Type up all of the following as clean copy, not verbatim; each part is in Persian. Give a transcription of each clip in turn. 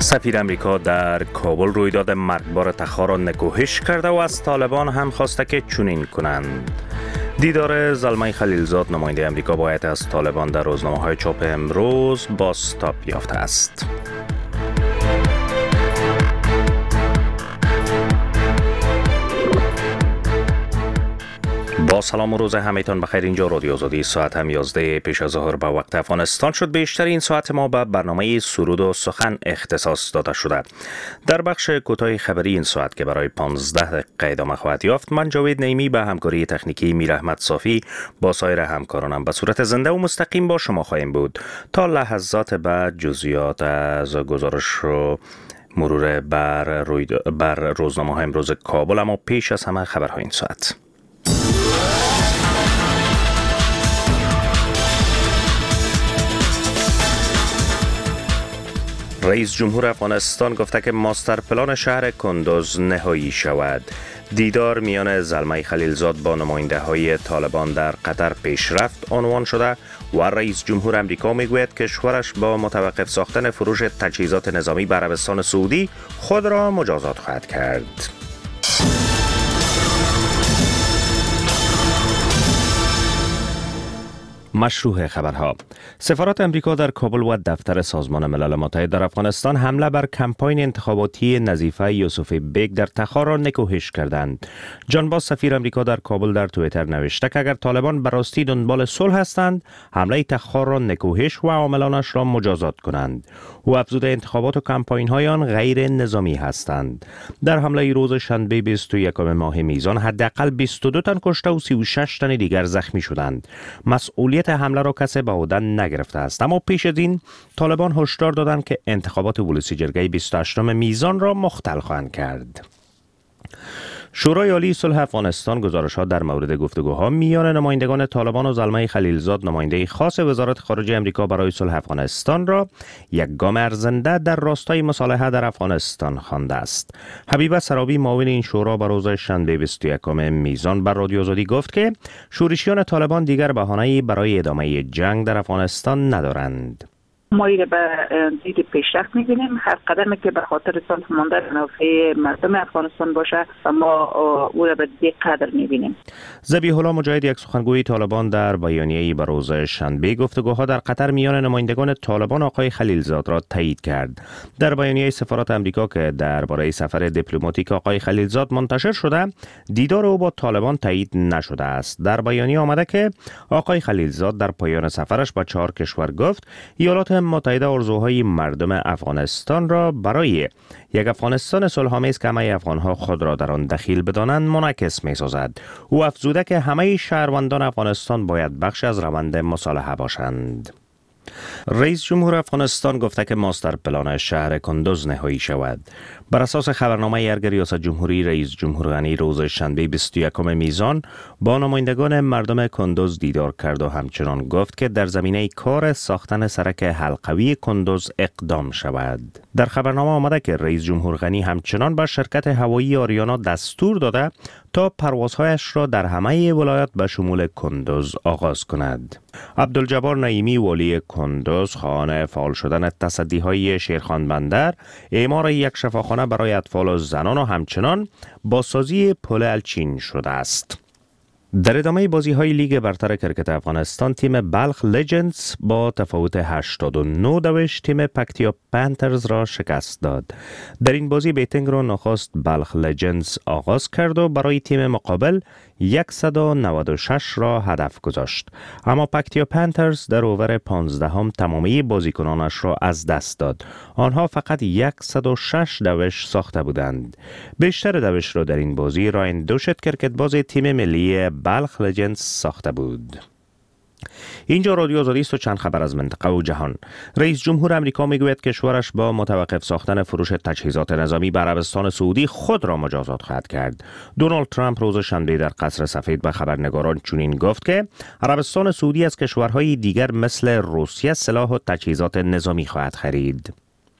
سفیر امریکا در کابل رویداد مرگبار تخار را نکوهش کرده و از طالبان هم خواسته که چنین کنند. دیدار زلمه خلیلزاد نماینده امریکا با هیئت از طالبان در روزنامه‌های چاپ امروز بازتاب یافته است. با سلام و روز همه‌تان بخیر. اینجا رادیو آزادی، ساعت هم 11 پیش از ظهر به وقت افغانستان شد. بیشتر این ساعت ما به برنامه سرود و سخن اختصاص داده شده. در بخش کوتاه خبری این ساعت که برای 15 دقیقه ادامه خواهد یافت، من جاوید نعیمی به همکاری تکنیکی میر احمد صافی با سایر همکارانم به صورت زنده و مستقیم با شما خواهیم بود تا لحظات بعد. جزئیات از گزارش و مرور بر روزنامه‌های امروز کابل، اما پیش از همه خبرهای این ساعت. رئیس جمهور افغانستان گفته که ماستر پلان شهر کندوز نهایی شود. دیدار میان زلمه خلیلزاد با نماینده های طالبان در قطر پیشرفت عنوان شده و رئیس جمهور امریکا میگوید کشورش با متوقف ساختن فروش تجهیزات نظامی به عربستان سعودی خود را مجازات خواهد کرد. مشروع خبرها. سفارت امریکا در کابل و دفتر سازمان ملل متحد در افغانستان حمله بر کمپاین انتخاباتی نظیفه یوسف بیگ در تخار را نکوهش کردند. جان باز سفیر امریکا در کابل در توییتر نوشته که اگر طالبان به راستی دنبال صلح هستند، حمله تخار را نکوهش و عاملانش را مجازات کنند. او افزوده انتخابات و کمپاین های آن غیر نظامی هستند. در حمله روز شنبه 21 ماه میزان حداقل 22 تن کشته و 36 تن دیگر زخمی شدند. مسئولیت حمله را کسی به عهده نگرفته است، اما پیش از این طالبان هشدار دادند که انتخابات ولسی جرگه 28 میزان را مختل خواهند کرد. شورای عالی صلح افغانستان گزارش‌ها در مورد گفتگوها میان نمایندگان طالبان و زلمه خلیلزاد نماینده خاص وزارت خارجه امریکا برای صلح افغانستان را یک گام ارزنده در راستای مصالحه در افغانستان خوانده است. حبیبه سرابی معاون این شورا به روز شنبه 21 میزان بر رادیو آزادی گفت که شورشیان طالبان دیگر بهانه‌ای برای ادامه جنگ در افغانستان ندارند. ما این به دید پیشرفت می‌بینیم. هر قدمی که به خاطر صلح مانده به نفع مردم افغانستان باشه ما او را به دید قدر می‌بینیم. ذبیح الله مجاهد، یک سخنگوی طالبان، در بیانیه‌ای به روز شنبه گفتگوها در قطر میان نمایندگان طالبان آقای خلیلزاد را تایید کرد. در بیانیه سفارت آمریکا که درباره سفر دیپلماتیک آقای خلیلزاد منتشر شده، دیدار او با طالبان تایید نشده است. در بیانیه آمده که آقای خلیلزاد در پایان سفرش با 4 کشور گفت ایالات متحده آرزوهای مردم افغانستان را برای یک افغانستان صلح‌آمیز که همه افغانها خود را در آن دخیل بدانند منعکس می‌سازد. او افزوده که همه شهروندان افغانستان باید بخش از روند مصالحه باشند. رئیس جمهور افغانستان گفته که ماستر پلان شهر کندوز نهایی شود. بر اساس خبرنامه ارگ ریاست جمهوری، رئیس جمهور غنی روز شنبه 21 میزان با نمایندگان مردم کندوز دیدار کرد و همچنان گفت که در زمینه کار ساختن سرک حلقوی کندوز اقدام شود. در خبرنامه آمده که رئیس جمهور غنی همچنان به شرکت هوایی آریانا دستور داده تا پروازهایش را در همه ولایات به شمول کندوز آغاز کند. عبدالجبار نعیمی، والی کندوز، خواهان فعال شدن تصدی‌های شیرخان بندر، اعمار یک شفاخانه برای اطفال و زنان و همچنان بازسازی پل الچین شده است. در ادامه بازی‌های لیگ برتر کرکت افغانستان، تیم بلخ لژندز با تفاوت 89 تیم پکتیا پنترز را شکست داد. در این بازی بیتینگ را نخست بلخ لژندز آغاز کرد و برای تیم مقابل 196 را هدف گذاشت، اما پکتیا پنترز در اوور 15 تمامی بازیکنانش را از دست داد. آنها فقط 106 دوش ساخته بودند. بیشتر دوش را در این بازی راین دوشت کرکتباز تیم ملی بلخ لژندز ساخته بود. اینجا رادیو آزادی است و چند خبر از منطقه و جهان. رئیس جمهور امریکا میگوید کشورش با متوقف ساختن فروش تجهیزات نظامی به عربستان سعودی خود را مجازات خواهد کرد. دونالد ترامپ روز شنبه در قصر سفید به خبرنگاران چنین گفت که عربستان سعودی از کشورهای دیگر مثل روسیه سلاح و تجهیزات نظامی خواهد خرید.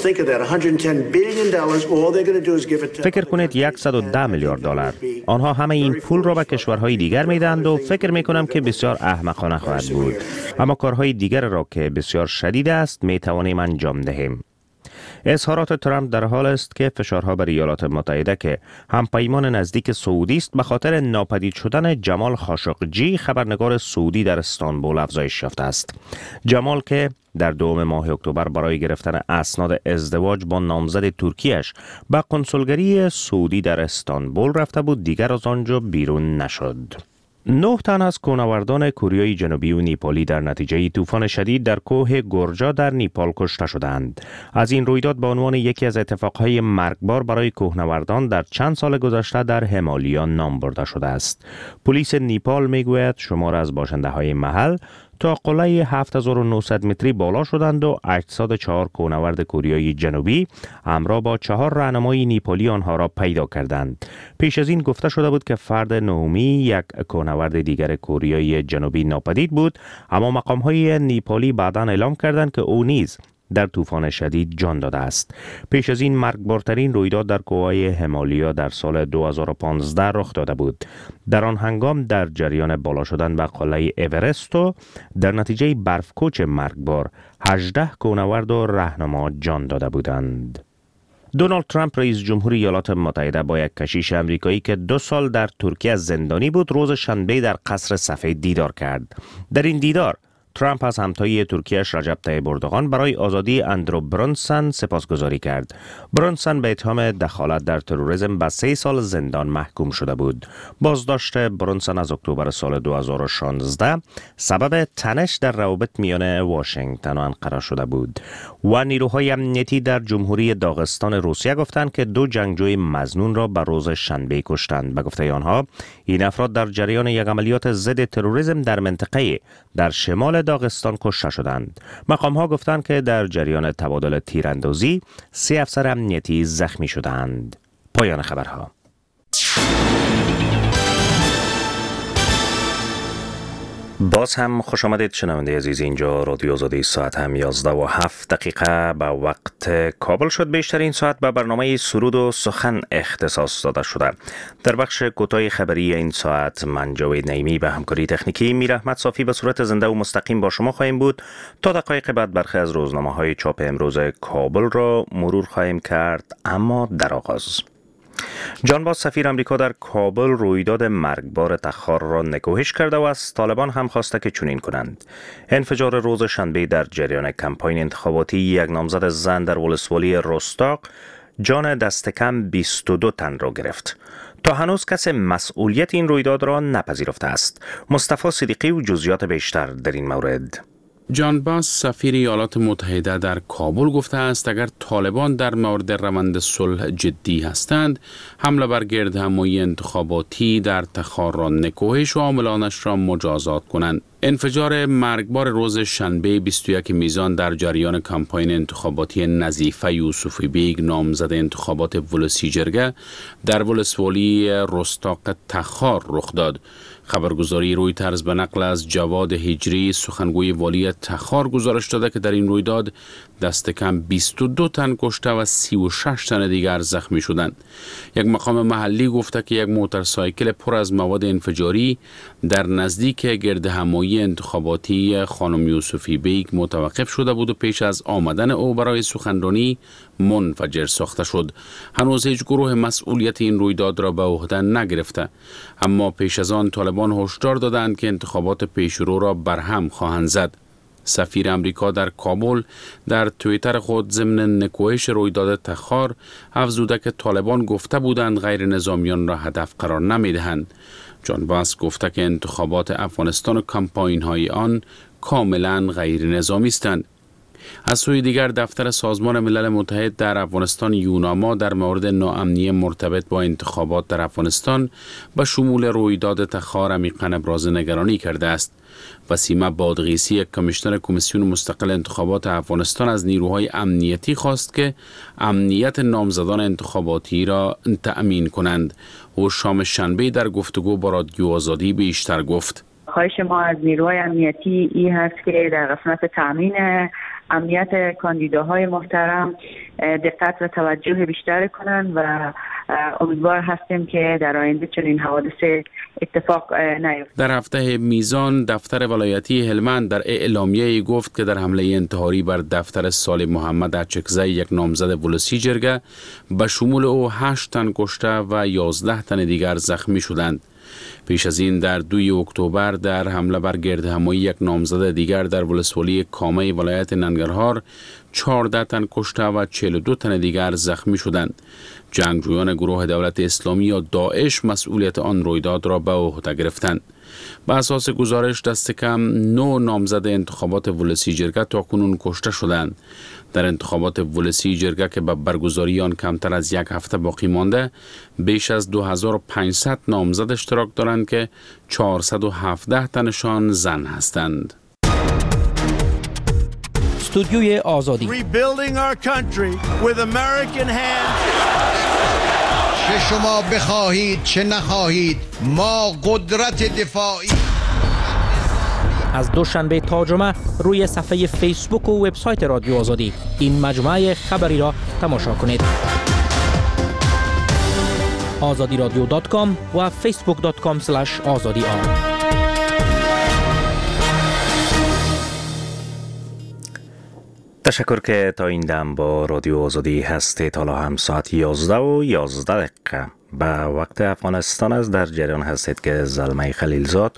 فکر کنید $110 میلیارد. آنها همه این پول را به کشورهای دیگر میدهند و فکر میکنم که بسیار احمقانه خواهد بود. اما کارهای دیگر را که بسیار شدید است میتوانیم انجام دهیم. اظهارات ترامپ در حال است که فشارها بر ایالات متحده که همپیمان نزدیک سعودی است به خاطر ناپدید شدن جمال خاشقجی خبرنگار سعودی در استانبول افزایش یافته است. جمال که در دوم ماه اکتبر برای گرفتن اسناد ازدواج با نامزد ترکیش به کنسولگری سعودی در استانبول رفته بود، دیگر از آنجا بیرون نشد. 9 تن از کوهنوردان کوریای جنوبی و نیپالی در نتیجه طوفان شدید در کوه گورجا در نیپال کشته شدند. از این رویداد به عنوان یکی از اتفاقهای مرگبار برای کوهنوردان در چند سال گذشته در همالیا نام برده شده است. پلیس نیپال میگوید شمار از باشنده های محل تا قله 7900 متری بالا شدند و 804 کوهنورد کوریای جنوبی همراه با 4 راهنمای نیپالی آنها را پیدا کردند. پیش از این گفته شده بود که فرد نهمی یک کوهنورد دیگر کوریای جنوبی ناپدید بود، اما مقام‌های نیپالی بعداً اعلام کردند که او نیز در طوفان شدید جان داده است. پیش از این مرگبارترین رویداد در کوههای همالیا در سال 2015 رخ داده بود. در آن هنگام در جریان بالا شدن به قله اورست و در نتیجه برفکوچ مرگبار 18 کوهنورد و راهنما جان داده بودند. دونالد ترامپ رئیس جمهور ایالات متحده با یک کشیش آمریکایی که 2 سال در ترکیه زندانی بود روز شنبه در قصر سفید دیدار کرد. در این دیدار ترامپ از همتای ترکیه‌اش رجب طیب اردوغان برای آزادی اندرو برونسون سپاسگزاری کرد. برونسون به اتهام دخالت در تروریسم به 3 سال زندان محکوم شده بود. بازداشت برونسون از اکتبر سال 2016 سبب تنش در روابط میان واشنگتن و انقره شده بود و نیروهای امنیتی در جمهوری داغستان روسیه گفتند که 2 جنگجوی مظنون را به روز شنبه کشتند. به گفته آنها این افراد در جریان یک عملیات ضد تروریسم در منطقه در شمال داغستان کشته شدند. مقام‌ها گفتند که در جریان تبادل تیراندازی 3 افسر امنیتی زخمی شدند. پایان خبرها. باز هم خوش آمدید شنونده عزیز. اینجا رادیو آزادی، ساعت هم 11:07 به وقت کابل شد. بیشتر این ساعت به برنامه سرود و سخن اختصاص داده شده. در بخش کوتاه خبری این ساعت من جاوید نعیمی به همکاری تکنیکی میر احمد صافی به صورت زنده و مستقیم با شما خواهیم بود. تا دقایق بعد برخی از روزنامه‌های چاپ امروز کابل را مرور خواهیم کرد، اما در آغاز جان باز سفیر امریکا در کابل رویداد مرگبار تخار را نکوهش کرده و از طالبان هم خواسته که چنین کنند. انفجار روز شنبه در جریان کمپاین انتخاباتی یک نامزد زن در ولسوالی رستاق جان دست کم 22 تن را گرفت. تا هنوز کسی مسئولیت این رویداد را نپذیرفته است. مصطفی صدیقی و جزئیات بیشتر در این مورد. جان باز سفیر ایالات متحده در کابل گفته است اگر طالبان در مورد روند صلح جدی هستند، حمله بر گردهمایی انتخاباتی در تخار را نکوهش و عاملانش را مجازات کنند. انفجار مرگبار روز شنبه 21 میزان در جریان کمپاین انتخاباتی نظیفه یوسفی بیگ نامزد انتخابات ولسیجرگه در ولسوالی رستاق تخار رخ داد. خبرگزاری رویترز به نقل از جواد هجری سخنگوی والی تخار گزارش داده که در این رویداد دست کم 22 تن کشته و 36 تن دیگر زخمی شدند. یک مقام محلی گفته که یک موتورسایکل پر از مواد انفجاری در نزدیک گردهمایی انتخاباتی خانم یوسفی بیگ متوقف شده بود و پیش از آمدن او برای سخنرانی منفجر ساخته شد. هنوز هیچ گروه مسئولیت این رویداد را به عهده نگرفته، اما پیش از آن طالبان هشدار دادند که انتخابات پیشرو را برهم خواهند زد. سفیر امریکا در کابل در توییتر خود ضمن نکوهش رویداد تخار افزوده که طالبان گفته بودند غیر نظامیان را هدف قرار نمیدهند. جان باز گفته که انتخابات افغانستان و کمپاین های آن کاملا غیر نظامی هستند. از سوی دیگر دفتر سازمان ملل متحد در افغانستان یوناما در مورد ناامنی مرتبط با انتخابات در افغانستان به شمول رویداد تخار عمیقاً ابراز نگرانی کرده است. وسیمه بادغیسی کمیشنر کمیسیون مستقل انتخابات افغانستان از نیروهای امنیتی خواست که امنیت نامزدان انتخاباتی را تأمین کنند. او شام شنبه در گفتگو با رادیو آزادی بیشتر گفت. خواهش ما از نیروهای امنیتی این هست که در قسمت تأمین امنیت کاندیداهای محترم دقت و توجه بیشتر کنند و امیدوار هستیم که در آینده چنین حوادث اتفاق نیفته. در هفته میزان دفتر ولایتی هلمند در اعلامیه گفت که در حمله انتحاری بر دفتر صالح محمد اچکزی یک نامزد ولسی جرگه به شمول او 8 تن کشته و 11 تن دیگر زخمی شدند. پیش از این در 2 اکتبر در حمله بر گردهمایی یک نامزد دیگر در ولسوالی کامه ولایت ننگرهار 14 تن کشته و 42 تن دیگر زخمی شدند. جنگجویان گروه دولت اسلامی یا داعش مسئولیت آن رویداد را به عهده گرفتند. به اساس گزارش دست کم 9 نامزد انتخابات ولسی جرگه تاکنون کشته شدند. در انتخابات ولسی جرگه که به برگزاری آن کمتر از 1 هفته باقی مانده، بیش از 2500 نامزد اشتراک دارند که 417 تنشان زن هستند. استودیوی آزادی. Rebuilding our country with American hands. چه شما بخواهید چه نخواهید ما قدرت دفاعی. از دوشنبه تا جمعه روی صفحه فیسبوک و وبسایت رادیو آزادی این مجموعه خبری را تماشا کنید. azadiradio.com و facebook.com/azadi. تشکر که تا این دم با رادیو آزادی هستید. حالا هم ساعت 11 و 11 دقیقه به وقت افغانستان است. در جریان هستید که زلمه خلیلزاد،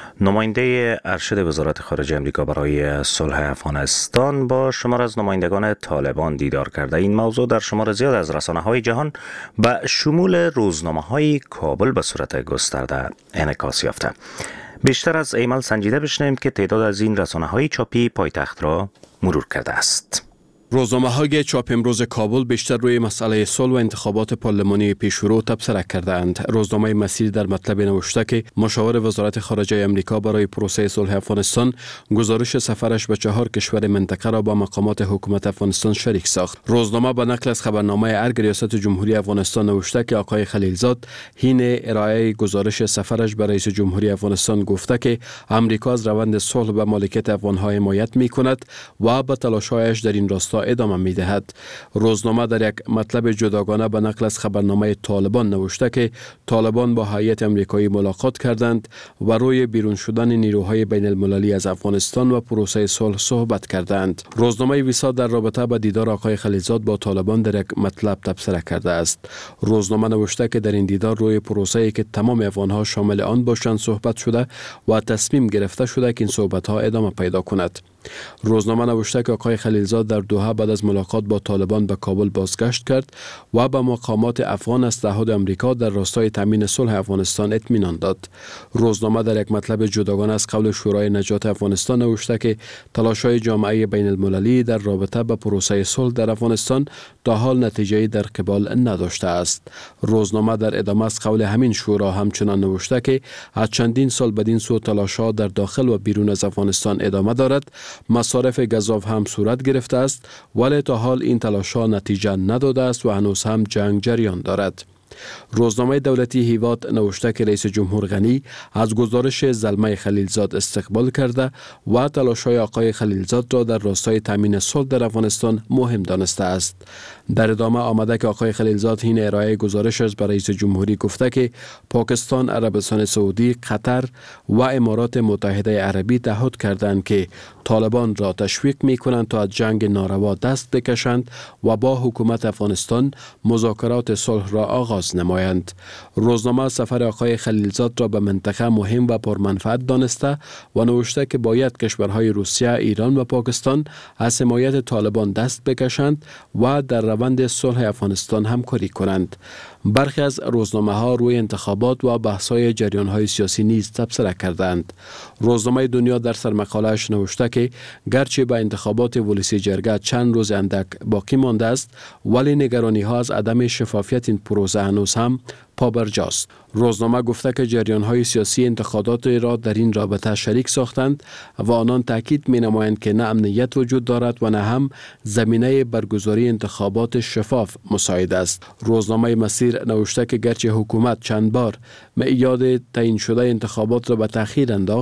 نماینده ارشد وزارت خارجه امریکا برای صلح افغانستان، با شمار از نمایندگان طالبان دیدار کرده. این موضوع در شمار زیاد از رسانه‌های جهان به شمول روزنامه‌های کابل به صورت گسترده انعکاس یافته. بیشتر از ایمل سنجیده بشنویم که تعداد از این رسانه‌های چاپی پایتخت را مرور کرده است. روزنامه‌های چاپ امروز کابل بیشتر روی مسئله صلح و انتخابات پارلمانی پیشرو تبصره کردند. روزنامه مسیر در مطلب نوشته که مشاور وزارت خارجه امریکا برای پروسه صلح افغانستان گزارش سفرش به 4 کشور منطقه را با مقامات حکومت افغانستان شریک ساخت. روزنامه با نقل از خبرنامه ارگ ریاست جمهوری افغانستان نوشته که آقای خلیلزاد حین ارائه گزارش سفرش به رئیس جمهوری افغانستان گفته که امریکا از روند صلح به مالکیت افغان‌ها حمایت می‌کند و به تلاش‌هایش در این راستا ادامه می دهد. روزنامه در یک مطلب جداگانه به نقل از خبرنامه طالبان نوشته که طالبان با هیئت امریکایی ملاقات کردند و روی بیرون شدن نیروهای بین المللی از افغانستان و پروسه صلح صحبت کردند. روزنامه ویساد در رابطه با دیدار آقای خلیلزاد با طالبان در یک مطلب تبصره کرده است. روزنامه نوشته که در این دیدار روی پروسه‌ای که تمام افغان‌ها شامل آن باشند صحبت شده و تصمیم گرفته شده که این صحبت‌ها ادامه پیدا کند. روزنامه نوشته که آقای خلیلزاد در دوحه بعد از ملاقات با طالبان به کابل بازگشت کرد و به مقامات افغان از تعهد امریکا در راستای تامین صلح افغانستان اطمینان داد. روزنامه در یک مطلب جداگانه از قول شورای نجات افغانستان نوشته که تلاش‌های جامعه بین المللی در رابطه با پروسه صلح در افغانستان تا حال نتیجه‌ای در قبال نداشته است. روزنامه در ادامه از قول همین شورا همچنان نوشته که از چندین سال بدین سو تلاش‌ها در داخل و بیرون از افغانستان ادامه دارد. مصارف گزاف هم صورت گرفته است ولی تا حال این تلاش‌ها نتیجه نداده است و هنوز هم جنگ جریان دارد. روزنامه دولتی هیواد نوشته که رئیس جمهور غنی از گزارش زلمه خلیلزاد استقبال کرده و تلاش‌های آقای خلیلزاد را در راستای تامین صلح در افغانستان مهم دانسته است. در ادامه آمده که آقای خلیلزاد حین ارائه گزارشش برای رئیس جمهوری گفته که پاکستان، عربستان سعودی، قطر و امارات متحده عربی تعهد کردند که طالبان را تشویق می‌کنند تا از جنگ ناروا دست بکشند و با حکومت افغانستان مذاکرات صلح را آغاز نمایند. روزنامه سفر آقای خلیلزاد را به منطقه مهم و پرمنفعت دانسته و نوشته که باید کشورهای روسیه، ایران و پاکستان از حمایت طالبان دست بکشند و در روند صلح افغانستان همکاری کنند. برخی از روزنامه‌ها روی انتخابات و بحث‌های جریان‌های سیاسی نیز تبصره کردند. روزنامه دنیا در سرمقاله‌اش نوشته که گرچه به انتخابات ولسی جرگه چند روز اندک باقی مانده است ولی نگرانی‌ها از عدم شفافیت این پروسه هنوز هم پابرجاست. روزنامه گفته که جریان‌های سیاسی انتخابات را در این رابطه شریک ساختند و آنان تاکید می‌نمایند که نه امنیت وجود دارد و نه هم زمینه برگزاری انتخابات شفاف مساعد است. روزنامه مسیر نوشته که گرچه حکومت چند بار میعاد تعیین شده انتخابات را به تأخیر انداخت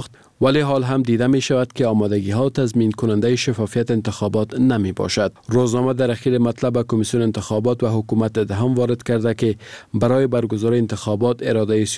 ولی حال هم دیده می شود که آمادگی ها تضمین کننده شفافیت انتخابات نمی باشد. روزنامه در اخیر مطلب کمیسیون انتخابات و حکومت دهم وارد کرده که برای برگزاری انتخابات اراده